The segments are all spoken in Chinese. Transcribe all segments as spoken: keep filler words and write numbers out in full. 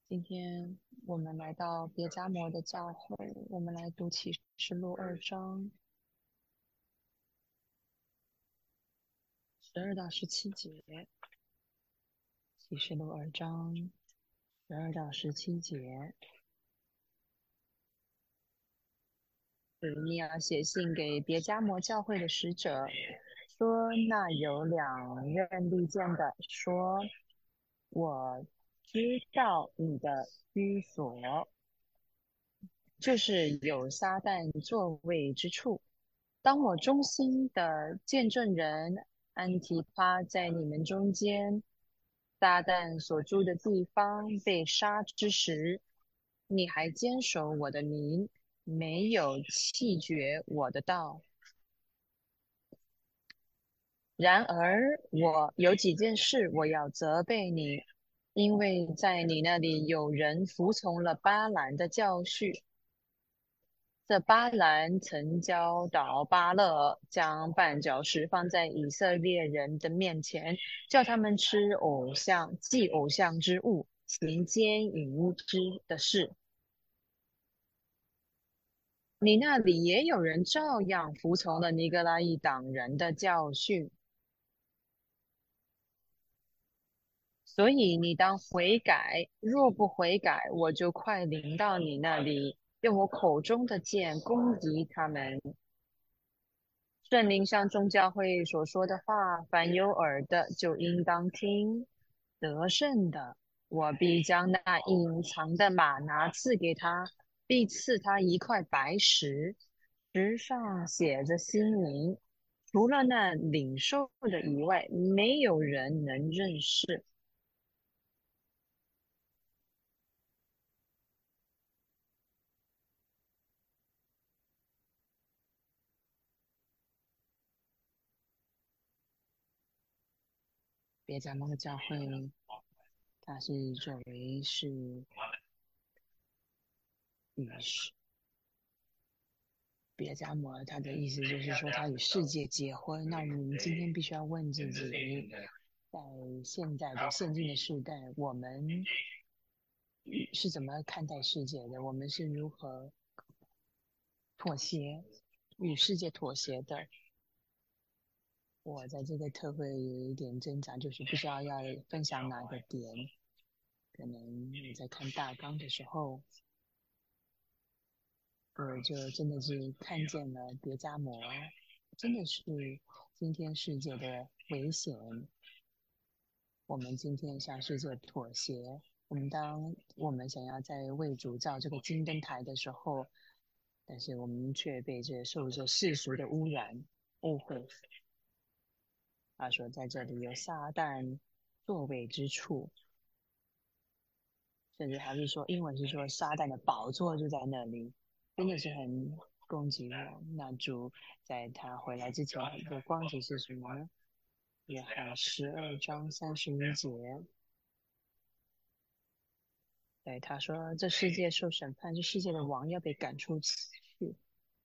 今天我们来到别迦摩的教会，我们来读启示录二章十二到十七节。启示录二章十二到十七节，是你要写信给别迦摩教会的使者，说那有两任利剑的说，我知道你的居所，就是有撒旦座位之处。当我忠心的见证人安提帕在你们中间，撒旦所住的地方被杀之时，你还坚守我的名，没有弃绝我的道。然而，我有几件事我要责备你，因为在你那里有人服从了巴兰的教训。这巴兰曾教导巴勒将绊脚石放在以色列人的面前，叫他们吃偶像、祭偶像之物，行奸淫之的事。你那里也有人照样服从了尼格拉一党人的教训，所以你当悔改。若不悔改，我就快临到你那里，用我口中的剑攻击他们。圣灵向众教会所说的话，凡有耳的就应当听。得胜的，我必将那隐藏的玛拿赐给他，必赐他一块白石，石上写着新名。除了那领受的以外，没有人能认识。别迦摩的教会，它是作为是与世别迦摩，他的意思就是说他与世界结婚。那我们今天必须要问自己，在现在的现今的时代，我们是怎么看待世界的？我们是如何妥协与世界妥协的？我在这个特会有一点挣扎，就是不知道要分享哪个点。可能你在看大纲的时候，我就真的是看见了别迦摩，真的是今天世界的危险。我们今天向世界妥协，我们当我们想要在为主造这个金灯台的时候，但是我们却被这受着世俗的污染、误会。他说，在这里有撒旦座位之处，甚至还是说英文是说撒旦的宝座就在那里，真的是很攻击我。那主在他回来之前的光景是什么呢？约翰十二章三十一节，对他说：“这世界受审判，这世界的王要被赶出去。”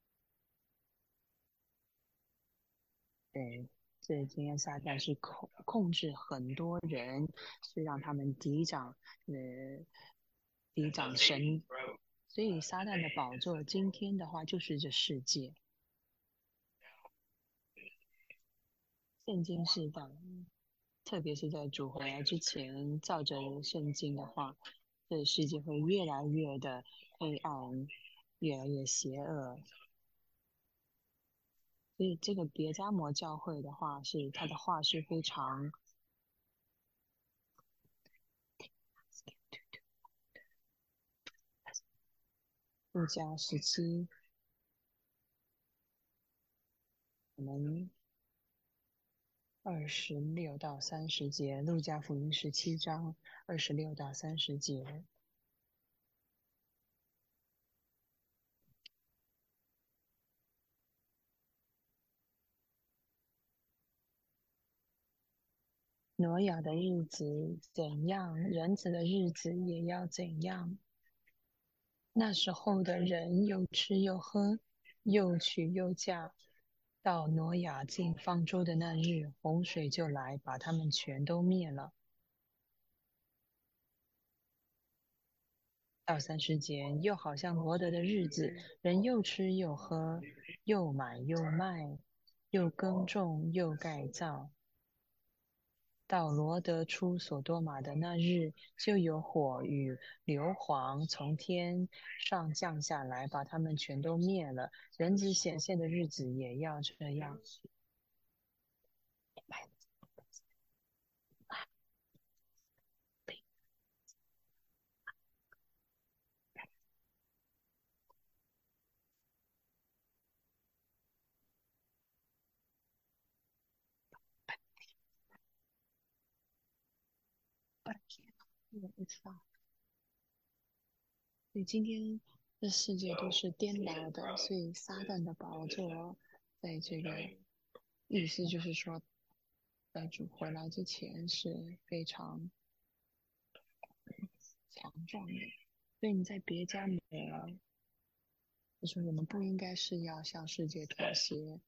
对，这今天撒旦是控控制很多人，是让他们抵挡呃抵挡神，所以撒旦的宝座今天的话就是这世界。现今世代，特别是在主回来之前，照着圣经的话，这个世界会越来越的黑暗，越来越邪恶。所以这个别迦摩教会的话，是他的话是非常路加十七，我们二十六到三十节，路加福音十七章二十六到三十节。挪亚的日子怎样，人子的日子也要怎样。那时候的人又吃又喝，又娶又嫁。到挪亚进方舟的那日，洪水就来，把他们全都灭了。 到三十节，又好像罗德的日子，人又吃又喝，又买又卖，又耕种又盖造。到罗德出所多玛的那日，就有火与硫磺从天上降下来，把他们全都灭了。人子显现的日子也要这样。所以今天这世界都是颠倒的，所以撒旦的宝座在这个意思就是说，在主回来之前是非常强壮的。所以你在别家里面，就是我们不应该是要向世界妥协，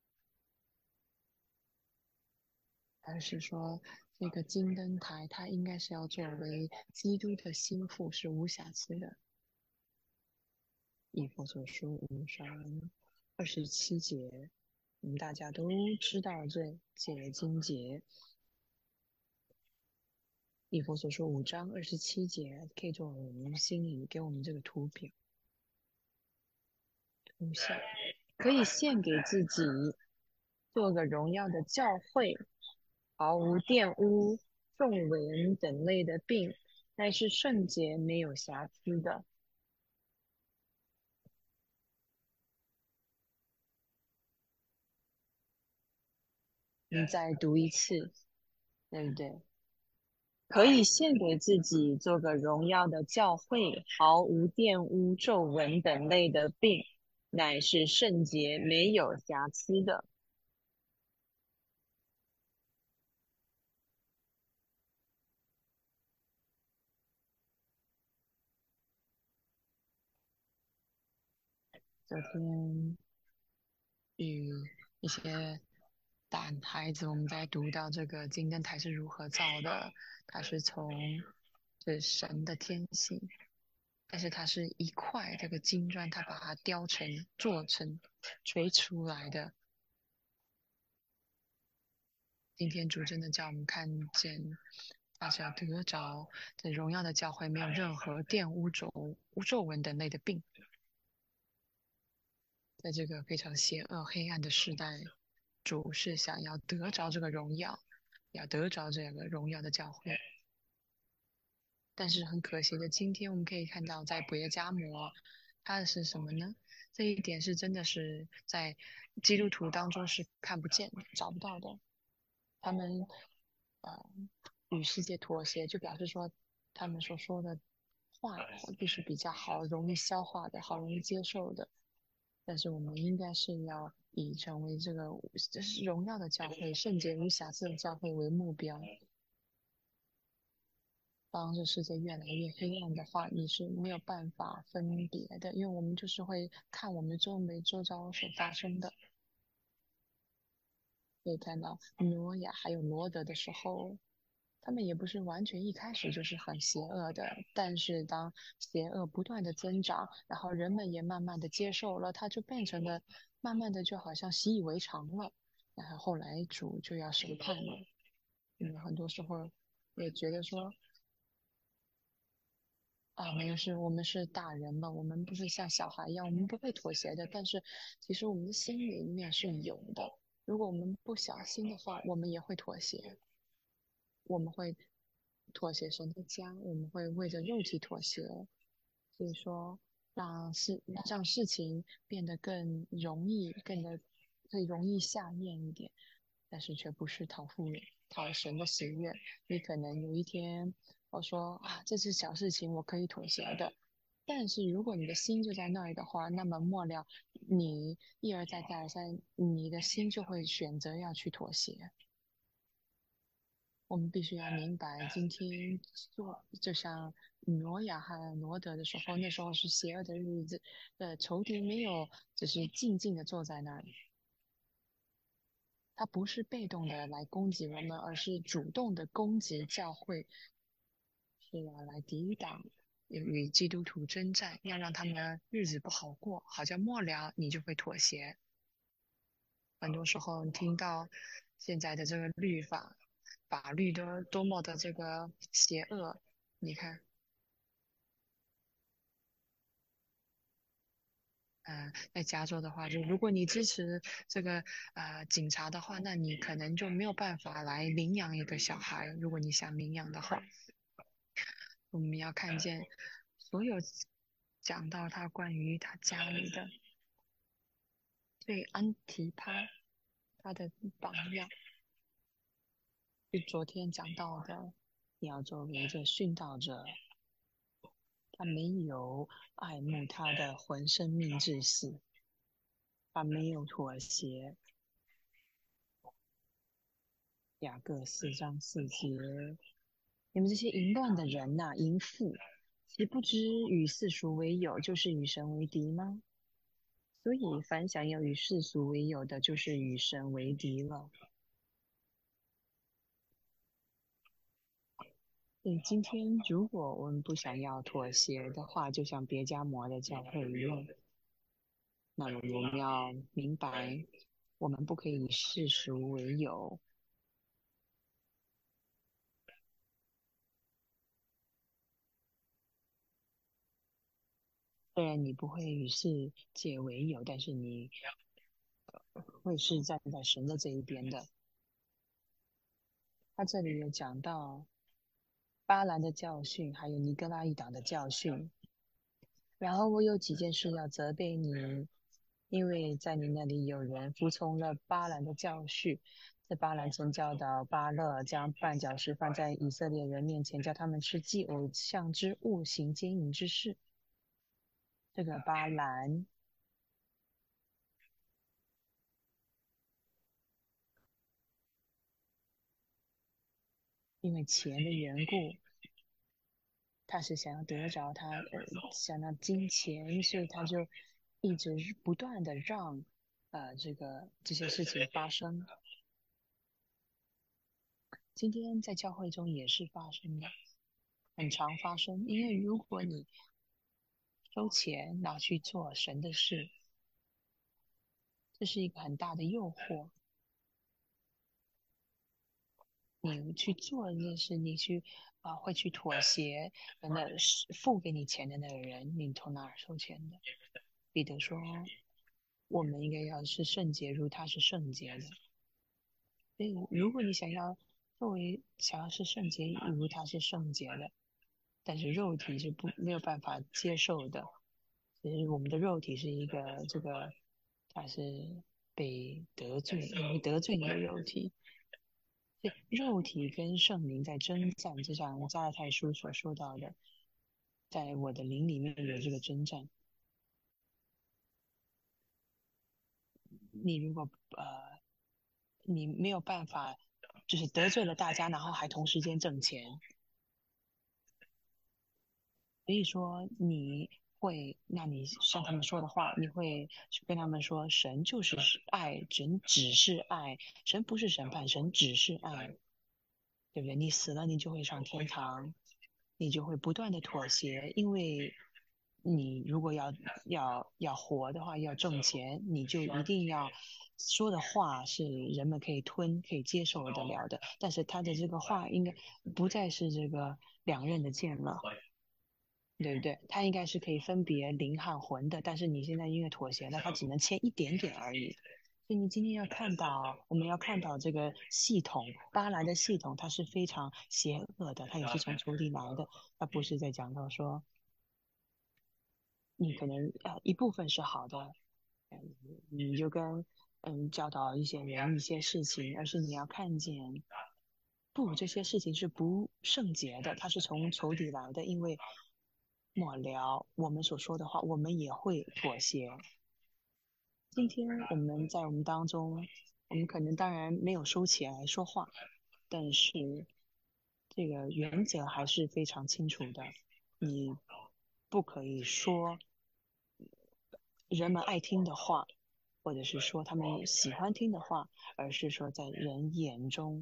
而是说这个金灯台它应该是要作为基督的心腹，是无瑕疵的。以弗所书五章二十七节，我们大家都知道这节经节。以弗所书五章二十七节可以作为我们心里给我们这个图表图像，可以献给自己，做个荣耀的教会，毫无玷污、皱纹等类的病，乃是圣洁没有瑕疵的。你再读一次，对不对？可以献给自己，做个荣耀的教会，毫无玷污、皱纹等类的病，乃是圣洁没有瑕疵的。昨天与一些大孩子，我们在读到这个金灯台是如何造的，它是从这神的天性，但是它是一块这个金砖，它把它雕成、做成、锤出来的。今天主真的叫我们看见，大家得着这荣耀的教会，没有任何玷污、皱皱纹等类的病。在这个非常邪恶、黑暗的时代，主是想要得着这个荣耀，要得着这个荣耀的教会。但是很可惜的，今天我们可以看到，在别加摩，它的是什么呢？这一点是真的是在基督徒当中是看不见的、找不到的。他们呃与世界妥协，就表示说他们所说的话必是比较好、容易消化的、好容易接受的。但是我们应该是要以成为这个这是荣耀的教会、圣洁无瑕疵的教会为目标。当这世界越来越黑暗的话，你是没有办法分别的，因为我们就是会看我们周围周遭所发生的。可以看到挪亚还有罗德的时候，他们也不是完全一开始就是很邪恶的，但是当邪恶不断的增长，然后人们也慢慢的接受了，它就变成了慢慢的就好像习以为常了，然后后来主就要审判了。嗯，很多时候也觉得说啊，没有事，我们是大人了，我们不是像小孩一样，我们不会妥协的。但是其实我们的心里面是有的，如果我们不小心的话，我们也会妥协。我们会妥协神的家，我们会为着肉体妥协，所以说让事让事情变得更容易，更的更容易下咽一点，但是却不是讨父讨神的喜悦。你可能有一天我说啊，这是小事情，我可以妥协的。但是如果你的心就在那里的话，那么末了你一而再再而三，你的心就会选择要去妥协。我们必须要明白，今天做就像挪亚和罗德的时候，那时候是邪恶的日子，呃，仇敌没有只是静静的坐在那里，他不是被动的来攻击我们，而是主动的攻击教会，是要来抵挡。 与基督徒征战，要让他们日子不好过，好像末了你就会妥协。很多时候你听到现在的这个律法、法律都多么的这个邪恶，你看。呃，在加州的话，就如果你支持这个呃警察的话，那你可能就没有办法来领养一个小孩。如果你想领养的话，我们要看见所有讲到他关于他家里的对安提帕他的榜样，就昨天讲到的，你要作为一个殉道者，他没有爱慕他的魂生命至死，他没有妥协。雅各四章四节，你们这些淫乱的人呐、淫妇，岂不知与世俗为友，就是与神为敌吗？所以，凡想要与世俗为友的，就是与神为敌了。所以，今天如果我们不想要妥协的话，就像别加摩的教会一样，那么我们要明白，我们不可以以世俗为友。虽然你不会与世界为友，但是你会是站在神的这一边的。他这里有讲到巴兰的教训，还有尼哥拉一党的教训。然后我有几件事要责备你，因为在你那里有人服从了巴兰的教训。这巴兰曾教导巴勒将绊脚石放在以色列人面前，叫他们吃祭偶像之物，行奸淫之事。这个巴兰因为钱的缘故，他是想要得着他，呃，想要金钱，所以他就一直不断的让，呃，这个这些事情发生。今天在教会中也是发生的，很常发生。因为如果你收钱拿去做神的事，这是一个很大的诱惑。你去做这件事，你去啊、呃会去妥协，那是付给你钱的那个人，你从哪儿收钱的？彼得说，我们应该要是圣洁，如他是圣洁的。所以，如果你想要作为想要是圣洁，如他是圣洁的，但是肉体是不没有办法接受的。其实我们的肉体是一个这个，它是被得罪，你会得罪你的肉体。对，肉体跟圣灵在征战，就像加拉太书所说到的，在我的灵里面有这个征战。你如果呃，你没有办法，就是得罪了大家，然后还同时间挣钱，所以说你会，那你像他们说的话，你会跟他们说，神就是爱，神只是爱，神不是审判，神只是爱，对不对？你死了，你就会上天堂，你就会不断的妥协，因为你如果要要要活的话，要挣钱，你就一定要说的话是人们可以吞、可以接受得了的，但是他的这个话应该不再是这个两刃的剑了。对不对？它应该是可以分别灵和魂的，但是你现在因为妥协了，它只能切一点点而已。所以你今天要看到，我们要看到这个系统，巴兰的系统，它是非常邪恶的，它也是从仇敌来的，它不是在讲到说你可能呃一部分是好的，嗯，你就跟嗯教导一些人一些事情，而是你要看见，不，这些事情是不圣洁的，它是从仇敌来的，因为末了我们所说的话，我们也会妥协。今天我们在我们当中，我们可能当然没有收起来说话，但是这个原则还是非常清楚的，你不可以说人们爱听的话，或者是说他们喜欢听的话，而是说在人眼中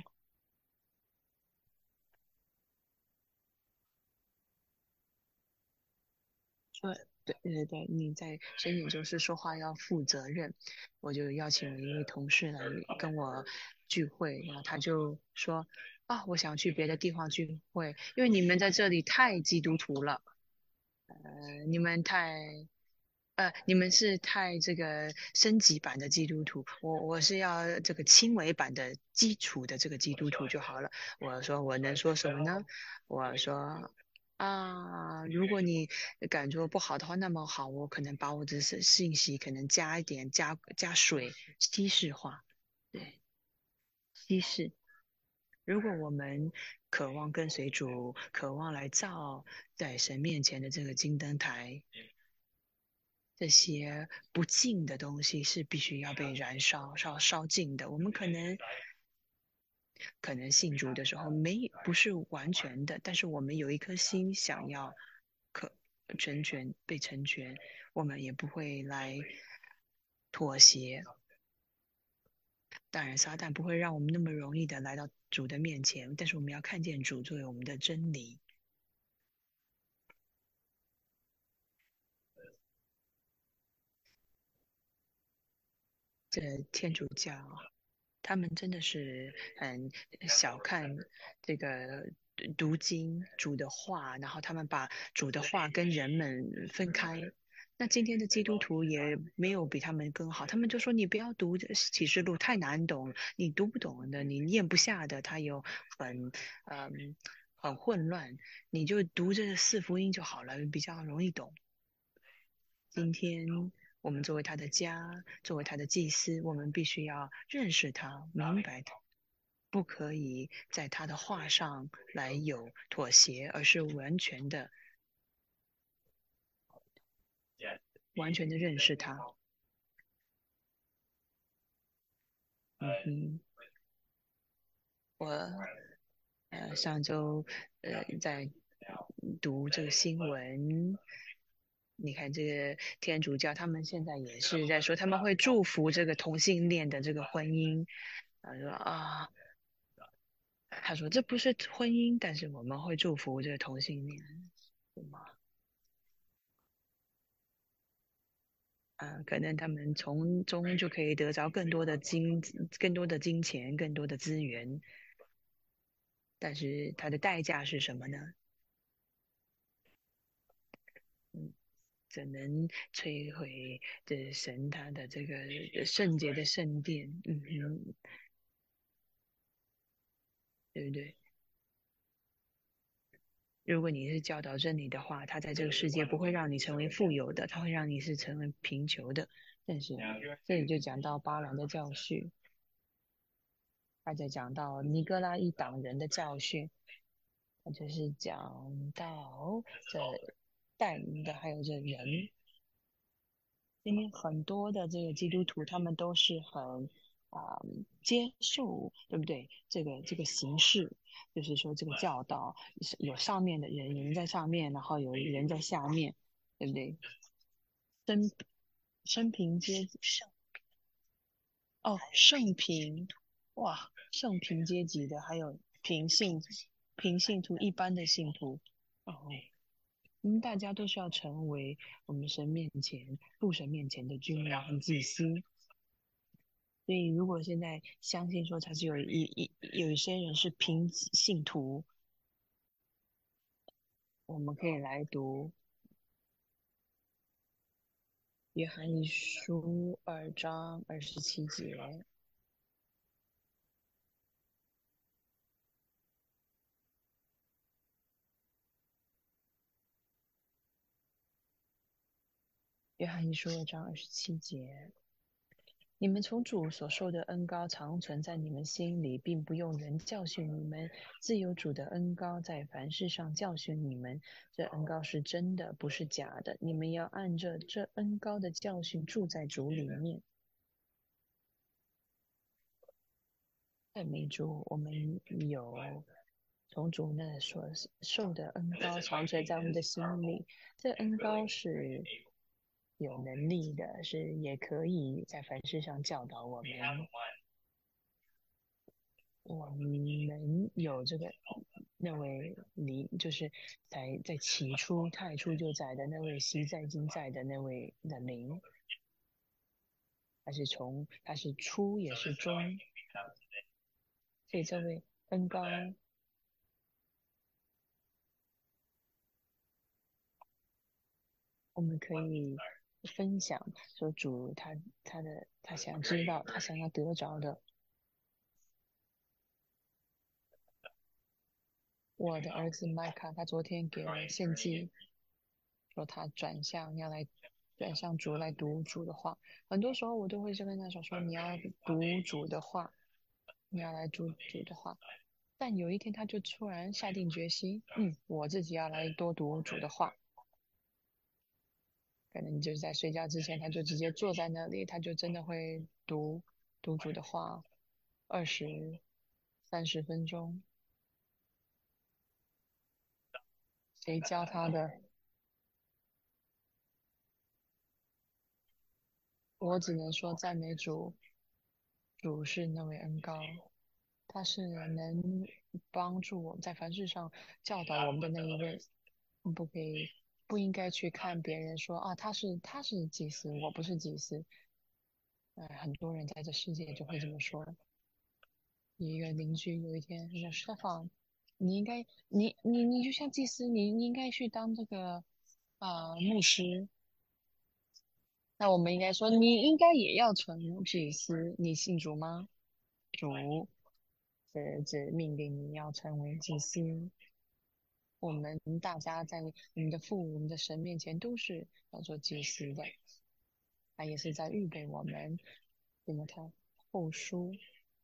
对对对对，你在申请就是说话要负责任。我就邀请了一位同事来跟我聚会，然后他就说啊，我想去别的地方聚会，因为你们在这里太基督徒了，呃，你们太呃，你们是太这个升级版的基督徒，我我是要这个轻微版的基础的这个基督徒就好了。我说我能说什么呢？我说啊，如果你感觉不好的话，那么好，我可能把我的信信息可能加一点加加水稀释化，对，稀释。如果我们渴望跟随主，渴望来造在神面前的这个金灯台，这些不净的东西是必须要被燃烧、烧烧尽的。我们可能可能信主的时候没不是完全的，但是我们有一颗心想要可成全被成全，我们也不会来妥协。当然，撒旦不会让我们那么容易的来到主的面前，但是我们要看见主作为我们的真理。这天主教他们真的是很小看这个读经主的话，然后他们把主的话跟人们分开。那今天的基督徒也没有比他们更好，他们就说你不要读这启示录太难懂，你读不懂的，你念不下的，它有很嗯很混乱，你就读这四福音就好了，比较容易懂。今天我们作为他的家，作为他的祭司，我们必须要认识他，明白他，不可以在他的话上来有妥协，而是完全的、完全的认识他。嗯哼，我呃上周呃在读这个新闻，你看这个天主教他们现在也是在说他们会祝福这个同性恋的这个婚姻，他说啊。他说这不是婚姻，但是我们会祝福这个同性恋，是吗？啊，可能他们从中就可以得着更多的金、更多的金钱、更多的资源，但是它的代价是什么呢？嗯，怎能摧毁这神他的这个圣洁的圣殿？嗯哼，对不对？如果你是教导真理的话，他在这个世界不会让你成为富有的，他会让你是成为贫穷的。但是这里就讲到巴兰的教训，他在讲到尼哥拉一党人的教训，他就是讲到这但的还有这人，今天很多的这个基督徒，他们都是很啊、接受，对不对？这个这个形式，就是说这个教导是有上面的人，有人在上面，然后有人在下面，对不对？生生平阶圣哦，圣平哇，圣平阶级的，还有平信平信徒一般的信徒哦，嗯，大家都是要成为我们神面前、父神面前的君王和祭司。所以，如果现在相信说他是有一一有一些人是平信徒，我们可以来读约翰一书二章二十七节。约翰一书二章二十七节。你们从主所受的恩高常存在你们心里，并不用人教训你们，自有主的恩高在凡事上教训你们。这恩高是真的，不是假的。你们要按着这恩高的教训住在主里面。赞美主，我们有从主那所受的恩高常存在我们的心里。这恩高是有能力的，是也可以在凡事上教导我们。我们有这个那位离就是在在起初太初就在的那位昔在今在的那位的灵，他是从他是初也是终，所以这位恩高，我们可以分享说主他他的他想知道他想要得着的。我的儿子麦卡他昨天给了献祭，说他转向要来转向主来读主的话。很多时候我都会就跟他说说你要读主的话，你要来读主的话。但有一天他就突然下定决心，嗯，我自己要来多读主的话。可能就是在睡觉之前，他就直接坐在那里，他就真的会读读主的话，二十、三十分钟。谁教他的？我只能说赞美主，主是那位恩高，他是能帮助我们在凡事上教导我们的那一位。不可以，不应该去看别人说啊，他是他是祭司，我不是祭司。呃，很多人在这世界就会这么说。一个邻居有一天说："Stefan，你应该，你你你就像祭司，你你应该去当这个啊、牧师。那我们应该说，你应该也要成祭司。你信主吗？主是指命令你要成为祭司。我们大家在我们的父、我们的神面前都是要做祭司的，他也是在预备我们。提摩太后书，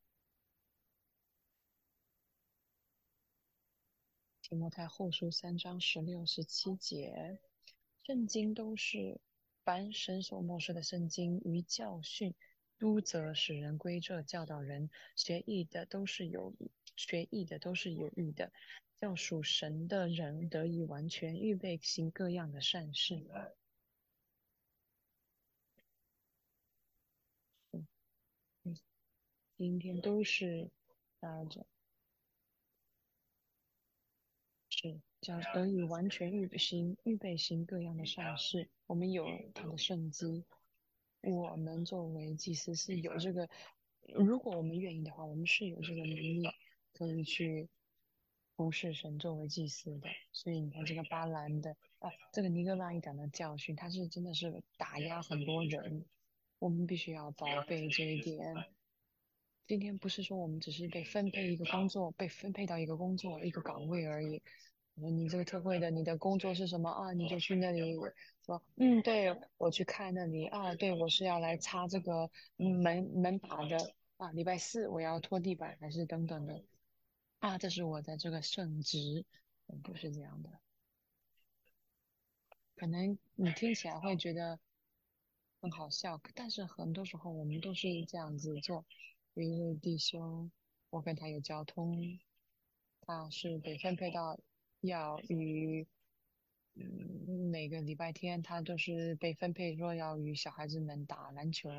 提摩太后书三章十六、十七节，圣经都是凡神所默示的圣经，于教训、督责、使人归正、教导人学义的都是有学义的都是有益的，叫属神的人得以完全，预备行各样的善事。嗯嗯，今天都是啊，这是叫得以完全预备行预备行各样的善事。我们有他的圣经，我们作为祭司是有这个，如果我们愿意的话，我们是有这个能力可以去服侍神作为祭司的。所以你看这个巴兰的啊，这个尼哥拉一党的教训，他是真的是打压很多人，我们必须要宝贝这一点。今天不是说我们只是被分配一个工作，被分配到一个工作一个岗位而已。你这个特惠的，你的工作是什么啊？你就去那里说，嗯，对，我去看那里啊，对，我是要来擦这个嗯门门把的啊，礼拜四我要拖地板还是等等的啊，这是我的这个圣职，嗯不是这样的。可能你听起来会觉得很好笑，但是很多时候我们都是这样子做。有一位弟兄，我跟他有交通，他是被分配到要与嗯每个礼拜天他都是被分配说要与小孩子们打篮球。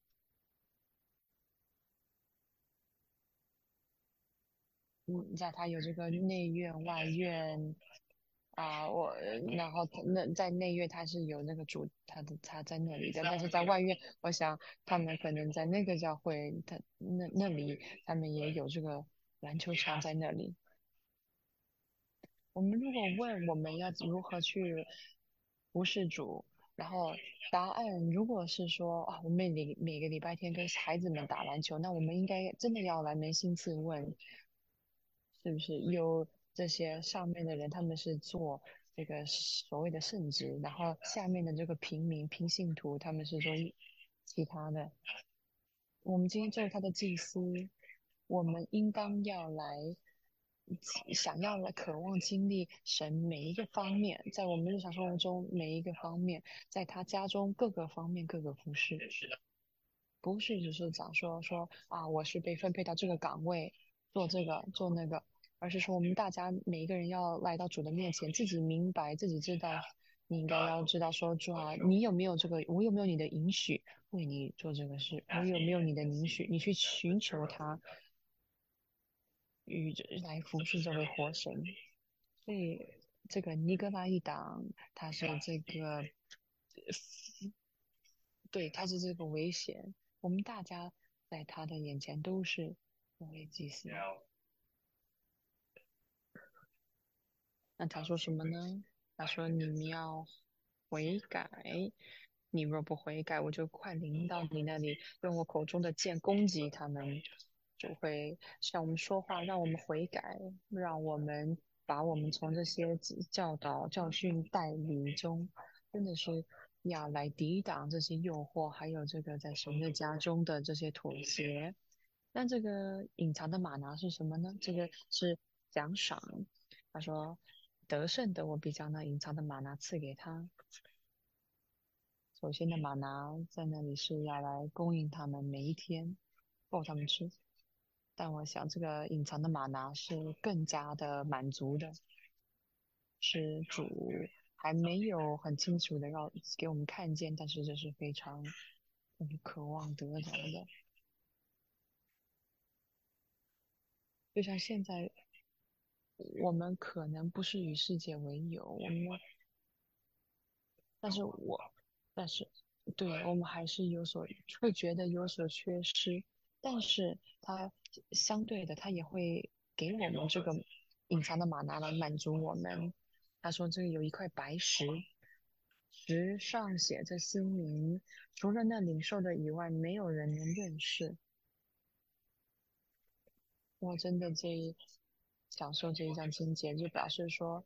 嗯，在他有这个内院外院啊，我然后他那在内院他是有那个主他的他在那里的，但是在外院，我想他们可能在那个教会，他那那里他们也有这个篮球场在那里。我们如果问我们要如何去服侍主，然后答案如果是说啊，我们每礼每个礼拜天跟孩子们打篮球，那我们应该真的要来扪心自问，是不是有这些上面的人他们是做这个所谓的圣职，然后下面的这个平民平信徒他们是做其他的。我们今天作为他的祭司，我们应当要来想要来渴望经历神每一个方面，在我们日常生活中每一个方面，在他家中各个方面各个服饰，不是只是讲说说啊，我是被分配到这个岗位做这个做那个，而是说我们大家每一个人要来到主的面前，自己明白自己知道，你应该要知道说主啊，你有没有这个，我有没有你的允许为你做这个事，我有没有你的允许，你去寻求他。 与来服侍这位活神。所以这个尼格拉一党，他是这个，对，他是这个危险。我们大家在他的眼前都是那位祭司。那他说什么呢？他说你们要悔改，你若不悔改，我就快临到你那里，用我口中的剑攻击他们，就会向我们说话，让我们悔改，让我们把我们从这些教导、教训带离中，真的是要来抵挡这些诱惑，还有这个在神的家中的这些妥协。那这个隐藏的玛拿是什么呢？这个是奖赏。他说：得胜的我必将那隐藏的玛拿赐给他。首先的玛拿在那里是要来供应他们每一天，够他们吃。但我想这个隐藏的玛拿是更加的满足的，是主还没有很清楚的让给我们看见，但是这是非常我们渴望得着的。就像现在我们可能不是与世界为友，我们，但是我，但是，对，我们还是有所会觉得有所缺失，但是它相对的，它也会给我们这个隐藏的玛拿来满足我们。他说这个有一块白石，石上写着新名，除了那领受的以外，没有人能认识。我真的这一享受这一张经节，就表示说。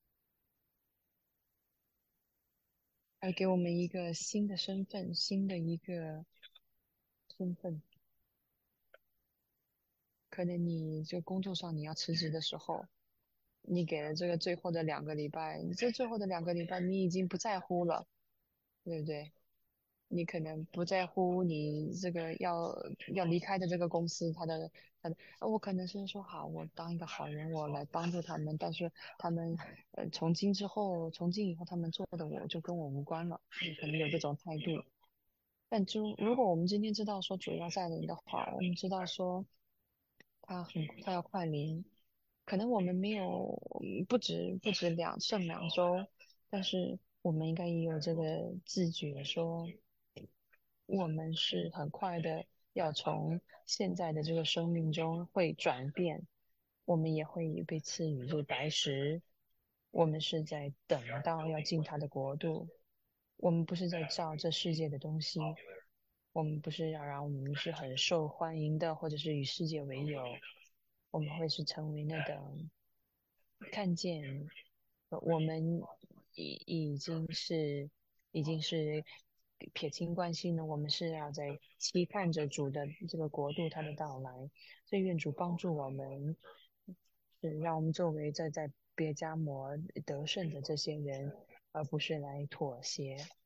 还给我们一个新的身份，新的一个身份。可能你就工作上你要辞职的时候，你给了这个最后的两个礼拜，你这最后的两个礼拜你已经不在乎了，对不对？你可能不在乎你这个要要离开的这个公司，他的他的，呃我可能是说好，我当一个好人，我来帮助他们，但是他们呃从今之后，从今以后他们做的我就跟我无关了，你可能有这种态度。但就如果我们今天知道说主要在临的话，我们知道说他很他要快临，可能我们没有嗯不止不止两剩两周，但是我们应该也有这个自觉说。我们是很快的要从现在的这个生命中会转变，我们也会被赐予这白石，我们是在等到要进他的国度，我们不是在造这世界的东西，我们不是要让我们是很受欢迎的，或者是与世界为友，我们会是成为那个看见呃我们已已经是已经是撇清关系呢，我们是要在期盼着主的这个国度他的到来，所以愿主帮助我们，是让我们作为在在别加摩得胜的这些人，而不是来妥协。